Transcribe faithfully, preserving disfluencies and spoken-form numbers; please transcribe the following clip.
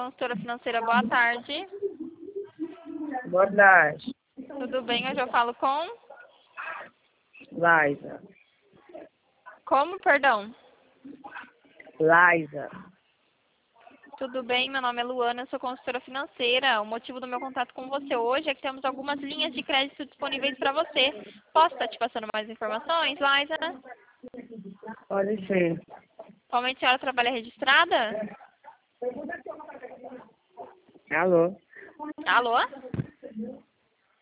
consultora financeira. Boa tarde. Boa tarde. Tudo bem? Hoje eu falo com... Liza. Como, perdão? Liza. Tudo bem? Meu nome é Luana, eu sou consultora financeira. O motivo do meu contato com você hoje é que temos algumas linhas de crédito disponíveis para você. Posso estar te passando mais informações, Liza? Pode ser. Atualmente a senhora trabalha registrada? Alô? Alô?